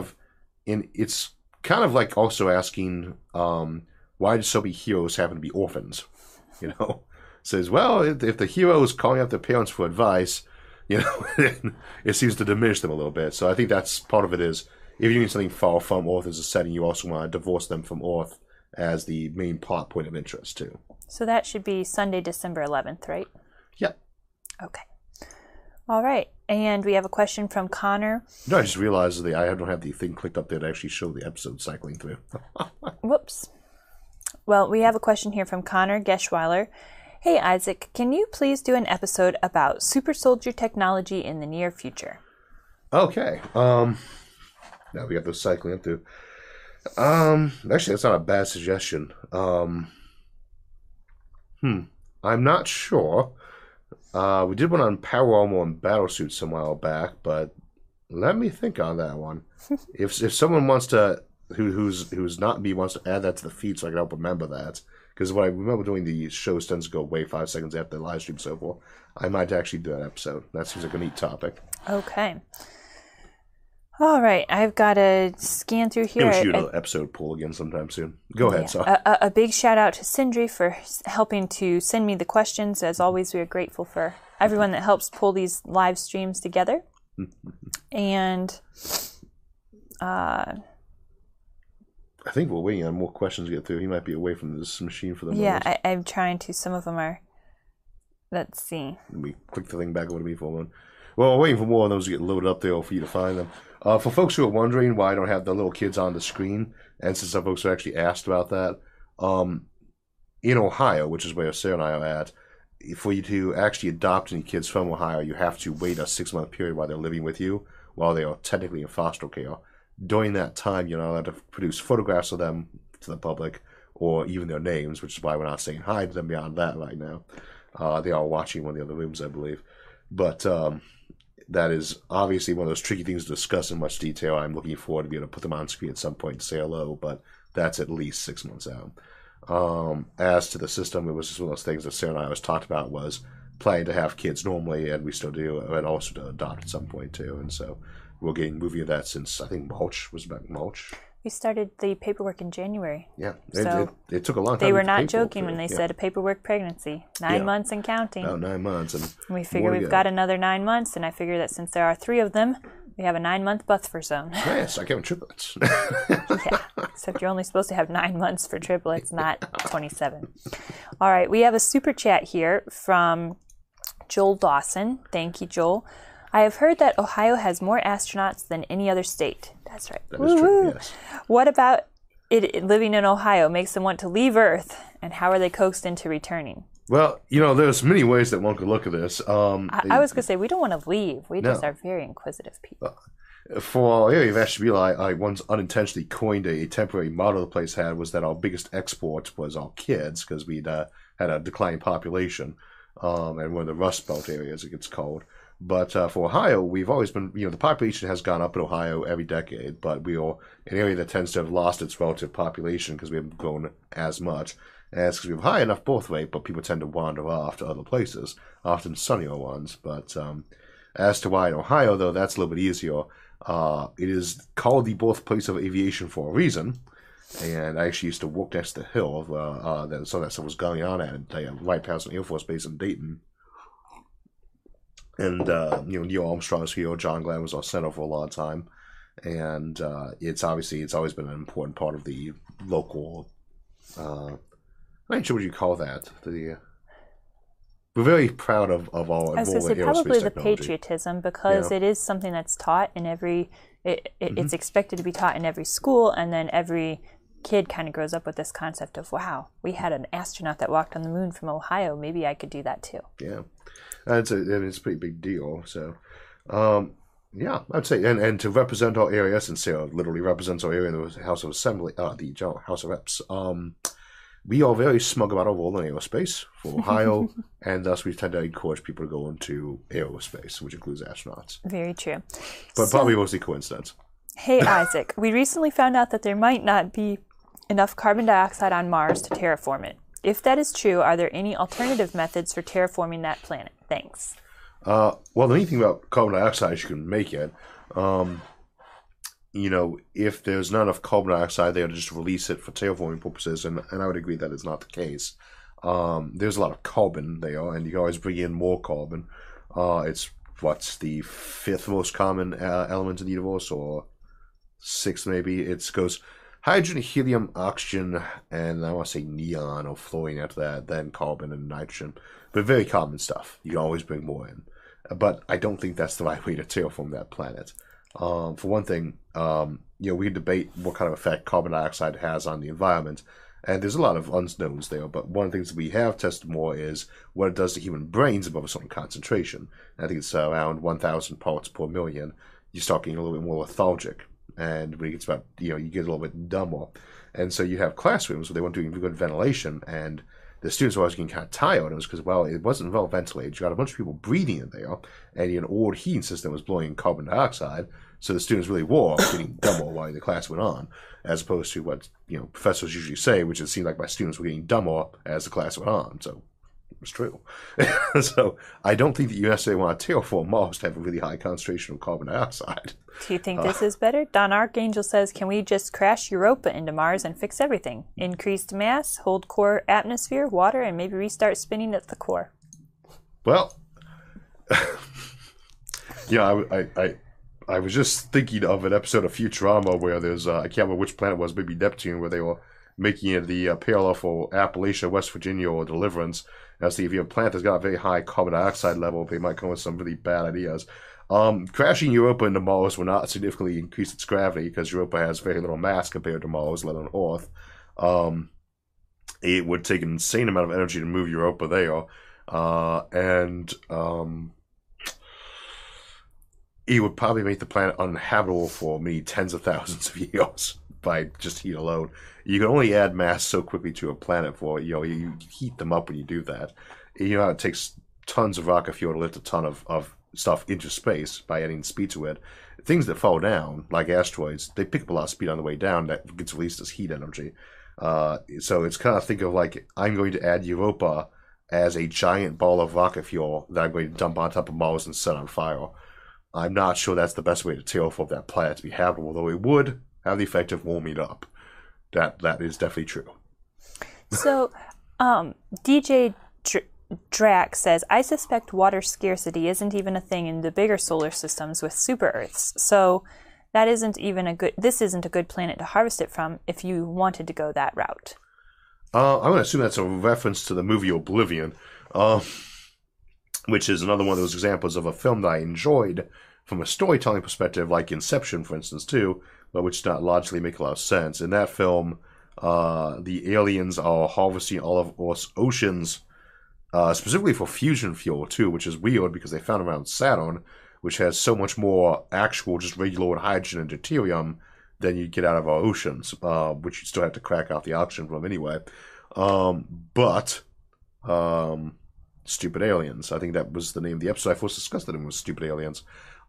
of like also asking, why do so many heroes happen to be orphans? Says, well, if the hero is calling out their parents for advice, it seems to diminish them a little bit. So I think that's part of it is, if you're doing something far from Earth as a setting, you also want to divorce them from Earth as the main plot point of interest, too. So that should be Sunday, December 11th, right? Yep. Okay. All right. And we have a question from Connor. No, I just realized that I don't have the thing clicked up there to actually show the episode cycling through. Whoops. Well, we have a question here from Connor Geschweiler. Hey, Isaac, can you please do an episode about super soldier technology in the near future? Okay. Now we got those cycling up through. Actually, that's not a bad suggestion. I'm not sure. We did one on power armor and battle suits some while back, but let me think on that one. if someone wants to, who's not me, wants to add that to the feed so I can help remember that, because what I remember doing the shows tends to go away 5 seconds after the live stream, so forth. I might actually do that episode. That seems like a neat topic. Okay. All right, I've got to scan through here. Maybe we should do an episode poll again sometime soon. Go ahead, Sal. A big shout out to Sindri for helping to send me the questions. As always, we are grateful for everyone that helps pull these live streams together. And I think we're waiting on more questions to get through. He might be away from this machine for the moment. Yeah, I'm trying to. Some of them are. Let's see. Let me click the thing back over to me for a moment. Well, we're waiting for more of those to get loaded up there for you to find them. For folks who are wondering why I don't have the little kids on the screen, and since some folks have actually asked about that, in Ohio, which is where Sarah and I are at, for you to actually adopt any kids from Ohio, you have to wait a 6-month period while they're living with you, while they are technically in foster care. During that time, you're not allowed to produce photographs of them to the public, or even their names, which is why we're not saying hi to them beyond that right now. They are watching one of the other rooms, I believe. But that is obviously one of those tricky things to discuss in much detail. I'm looking forward to being able to put them on screen at some point to say hello, but that's at least 6 months out. As to the system, it was just one of those things that Sarah and I always talked about was planning to have kids normally, and we still do, and also to adopt at some point too. And so we're getting moving of that since I think March was about March. We started the paperwork in January. Yeah, So it took a long time. they were to not get paperwork joking when through. they Yeah. said a paperwork pregnancy. 9 months and counting. About 9 months, and We figure more to we've go. got another 9 months, and I figure that since there are 3 of them, we have a 9-month buffer zone. Yes, I count triplets. Yeah, except you're only supposed to have 9 months for triplets, not 27. All right, we have a super chat here from Joel Dawson. Thank you, Joel. I have heard that Ohio has more astronauts than any other state. That's right. That is true. Woo-hoo. Yes. What about it living in Ohio makes them want to leave Earth, and how are they coaxed into returning? Well, there's many ways that one could look at this. I was going to say, we don't want to leave. We just No. are very inquisitive people. For our area of Ashtabula, I once unintentionally coined a temporary motto the place had was that our biggest export was our kids because we'd had a declining population, and we're in the Rust Belt area, as it gets called. But for Ohio, we've always been, the population has gone up in Ohio every decade, but we are an area that tends to have lost its relative population because we haven't grown as much. And it's because we have high enough birth rate, but people tend to wander off to other places, often sunnier ones. But as to why in Ohio, though, that's a little bit easier. It is called the birthplace of aviation for a reason. And I actually used to walk next to the hill of that some of that stuff was going on at, right past an Air Force base in Dayton. And Neil Armstrong was here, John Glenn was our center for a long time, and it's always been an important part of the local. I'm not sure what you call that. We're very proud of our I was going to involvement say in aerospace probably the technology. patriotism, because Yeah. it is something that's taught in every. It's expected to be taught in every school, and then every kid kind of grows up with this concept of, wow, we had an astronaut that walked on the moon from Ohio. Maybe I could do that too. Yeah, it's a pretty big deal. So, yeah, I'd say, and to represent our area, since Sarah literally represents our area in the House of Assembly, the House of Reps, we are very smug about our role in aerospace for Ohio, and thus we tend to encourage people to go into aerospace, which includes astronauts. Very true. But probably mostly coincidence. Hey, Isaac, we recently found out that there might not be enough carbon dioxide on Mars to terraform it. If that is true, are there any alternative methods for terraforming that planet? Thanks. Well, the neat thing about carbon dioxide is you can make it. If there's not enough carbon dioxide there to just release it for terraforming purposes, and I would agree that is not the case. There's a lot of carbon there, and you can always bring in more carbon. It's what's the 5th most common element in the universe, or 6th maybe. It goes hydrogen, helium, oxygen, and I want to say neon or fluorine after that, then carbon and nitrogen. But very common stuff. You can always bring more in. But I don't think that's the right way to terraform that planet. For one thing, we can debate what kind of effect carbon dioxide has on the environment, and there's a lot of unknowns there. But one of the things that we have tested more is what it does to human brains above a certain concentration. I think it's around 1,000 parts per million. You start getting a little bit more lethargic, and when it gets about, you get a little bit dumber. And so you have classrooms where they weren't doing good ventilation, and the students were always getting kind of tired. It was because, it wasn't well ventilated. You got a bunch of people breathing in there, and an old heating system was blowing carbon dioxide. So the students really were getting dumber while the class went on, as opposed to what professors usually say, which it seemed like my students were getting dumber as the class went on. So it was true. So I don't think that you necessarily want to terraform Mars to have a really high concentration of carbon dioxide. Do you think this is better? Don Archangel says, can we just crash Europa into Mars and fix everything? Increased mass, hold core atmosphere, water, and maybe restart spinning at the core. Well, I was just thinking of an episode of Futurama where there's, I can't remember which planet it was, maybe Neptune, where they were making it the parallel for Appalachia, West Virginia, or Deliverance. And I was thinking, if you have a planet that's got a very high carbon dioxide level, they might come with some really bad ideas. Crashing Europa into Mars will not significantly increase its gravity because Europa has very little mass compared to Mars, let alone Earth. It would take an insane amount of energy to move Europa there. It would probably make the planet uninhabitable for many tens of thousands of years by just heat alone. You can only add mass so quickly to a planet for, you heat them up when you do that. It takes tons of rocket fuel to lift a ton of stuff into space by adding speed to it. Things that fall down, like asteroids, they pick up a lot of speed on the way down that gets released as heat energy. So it's kind of think of like, I'm going to add Europa as a giant ball of rocket fuel that I'm going to dump on top of Mars and set on fire. I'm not sure that's the best way to terraform that planet to be habitable, though it would have the effect of warming it up. That is definitely true. So, DJ Drac says, I suspect water scarcity isn't even a thing in the bigger solar systems with super Earths. So this isn't a good planet to harvest it from if you wanted to go that route. I'm going to assume that's a reference to the movie Oblivion, which is another one of those examples of a film that I enjoyed from a storytelling perspective, like Inception, for instance, too, but which does not logically make a lot of sense. In that film, the aliens are harvesting all of Earth's oceans, specifically for fusion fuel, too, which is weird because they found around Saturn, which has so much more actual, just regular hydrogen and deuterium than you get out of our oceans, which you still have to crack out the oxygen from anyway. Stupid Aliens. I think that was the name of the episode I first discussed it in, was Stupid Aliens.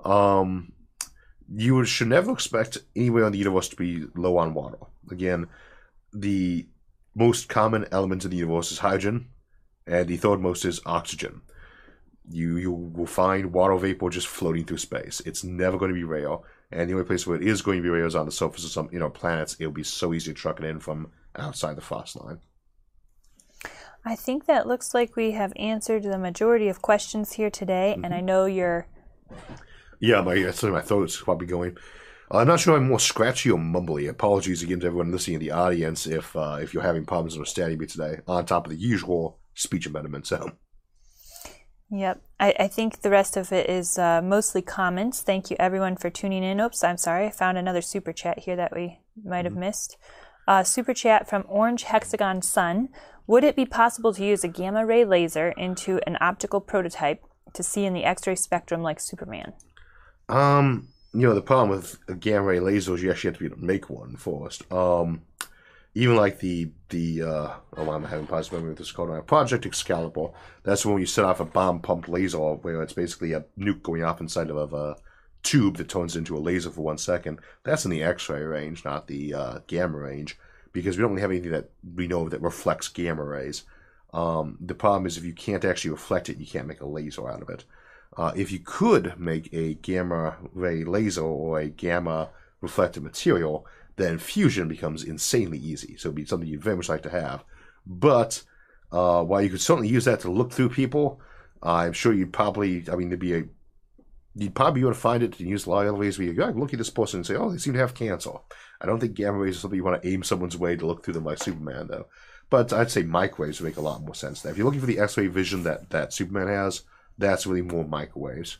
You should never expect anywhere in the universe to be low on water. Again, the most common element in the universe is hydrogen, and the third most is oxygen. You will find water vapor just floating through space. It's never going to be rare. And the only place where it is going to be rare is on the surface of some planets. It'll be so easy to truck it in from outside the frost line. I think that looks like we have answered the majority of questions here today, and I know you're... Yeah, my throat is probably going. I'm not sure I'm more scratchy or mumbly. Apologies again to everyone listening in the audience if you're having problems understanding me today, on top of the usual speech impediment. So. Yep. I think the rest of it is mostly comments. Thank you, everyone, for tuning in. Oops, I'm sorry. I found another super chat here that we might have missed. Super chat from Orange Hexagon Sun. Would it be possible to use a gamma ray laser into an optical prototype to see in the X-ray spectrum like Superman? The problem with gamma ray lasers, you actually have to be able to make one first. Even like why am I having positive memory with this called? Project Excalibur. That's when you set off a bomb-pumped laser, where it's basically a nuke going off inside of a tube that turns into a laser for 1 second. That's in the X-ray range, not the gamma range, because we don't really have anything that we know that reflects gamma rays. The problem is if you can't actually reflect it, you can't make a laser out of it. If you could make a gamma ray laser or a gamma reflective material, then fusion becomes insanely easy. So it'd be something you'd very much like to have. But while you could certainly use that to look through people, I'm sure you'd probably, you'd probably be able to find it and use a lot of ways where you go, look at this person and say, oh, they seem to have cancer. I don't think gamma rays is something you want to aim someone's way to look through them like Superman, though. But I'd say microwaves would make a lot more sense there. If you're looking for the X-ray vision that Superman has, that's really more microwaves.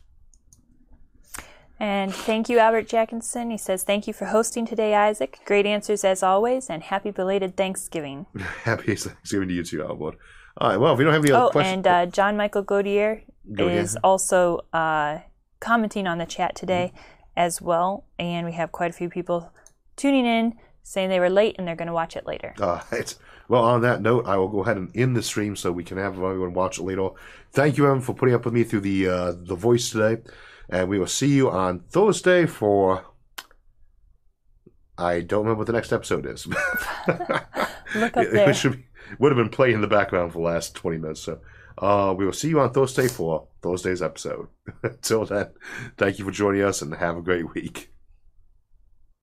And thank you, Albert Jackinson. He says, thank you for hosting today, Isaac. Great answers as always, and happy belated Thanksgiving. Happy Thanksgiving to you too, Albert. All right, well, if we don't have any other questions... and John Michael Gaudier is also commenting on the chat today as well, and we have quite a few people tuning in, saying they were late, and they're going to watch it later. All right. Well, on that note, I will go ahead and end the stream so we can have everyone watch it later. Thank you, everyone, for putting up with me through the voice today. And we will see you on Thursday for... I don't remember what the next episode is. Look up there. Would have been playing in the background for the last 20 minutes. So we will see you on Thursday for Thursday's episode. Until then, thank you for joining us and have a great week.